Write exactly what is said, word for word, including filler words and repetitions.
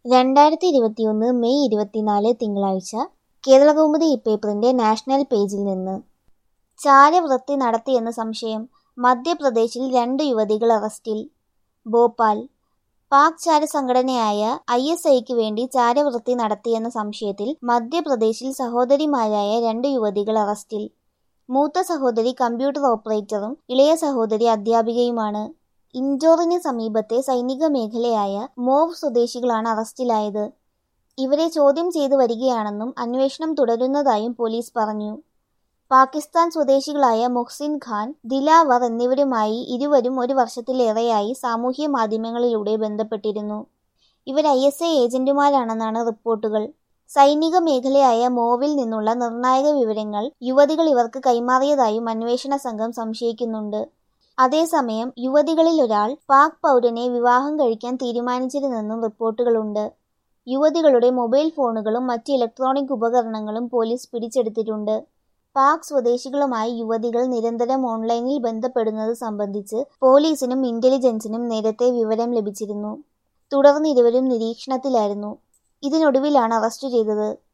രണ്ടായിരത്തി ഇരുപത്തിയൊന്ന് മെയ് ഇരുപത്തിനാല് തിങ്കളാഴ്ച കേരളകൗമുദി ഇപ്പേപ്പറിന്റെ നാഷണൽ പേജിൽ നിന്ന്. ചാരവൃത്തി നടത്തിയെന്ന് സംശയം. മധ്യപ്രദേശിൽ രണ്ട് യുവതികൾ അറസ്റ്റിൽ. ഭോപ്പാൽ. പാക് ചാരസംഘടനയായ ഐ എസ് ഐക്ക് വേണ്ടി ചാരവൃത്തി നടത്തിയെന്ന സംശയത്തിൽ മധ്യപ്രദേശിൽ സഹോദരിമാരായ രണ്ട് യുവതികൾ അറസ്റ്റിൽ. മൂത്ത സഹോദരി കമ്പ്യൂട്ടർ ഓപ്പറേറ്ററും ഇളയ സഹോദരി അധ്യാപികയുമാണ്. ഇൻഡോറിന് സമീപത്തെ സൈനിക മേഖലയായ മോവ് സ്വദേശികളാണ് അറസ്റ്റിലായത്. ഇവരെ ചോദ്യം ചെയ്തു വരികയാണെന്നും അന്വേഷണം തുടരുന്നതായും പോലീസ് പറഞ്ഞു. പാകിസ്ഥാൻ സ്വദേശികളായ മുഹ്സിൻ ഖാൻ, ദിലാവർ എന്നിവരുമായി ഇരുവരും ഒരു വർഷത്തിലേറെയായി സാമൂഹ്യ മാധ്യമങ്ങളിലൂടെ ബന്ധപ്പെട്ടിരുന്നു. ഇവർ ഐ എസ് ഐ ഏജന്റുമാരാണെന്നാണ് റിപ്പോർട്ടുകൾ. സൈനിക മേഖലയായ മോവിൽ നിന്നുള്ള നിർണായക വിവരങ്ങൾ യുവതികൾ ഇവർക്ക് കൈമാറിയതായും അന്വേഷണ സംഘം സംശയിക്കുന്നുണ്ട്. അതേസമയം യുവതികളിൽ ഒരാൾ പാക് പൗരനെ വിവാഹം കഴിക്കാൻ തീരുമാനിച്ചിരുന്നെന്നും റിപ്പോർട്ടുകളുണ്ട്. യുവതികളുടെ മൊബൈൽ ഫോണുകളും മറ്റ് ഇലക്ട്രോണിക് ഉപകരണങ്ങളും പോലീസ് പിടിച്ചെടുത്തിട്ടുണ്ട്. പാക് സ്വദേശികളുമായി യുവതികൾ നിരന്തരം ഓൺലൈനിൽ ബന്ധപ്പെടുന്നത് സംബന്ധിച്ച് പോലീസിനും ഇന്റലിജൻസിനും നേരത്തെ വിവരം ലഭിച്ചിരുന്നു. തുടർന്ന് ഇരുവരും നിരീക്ഷണത്തിലായിരുന്നു. ഇതിനൊടുവിലാണ് അറസ്റ്റ് ചെയ്തത്.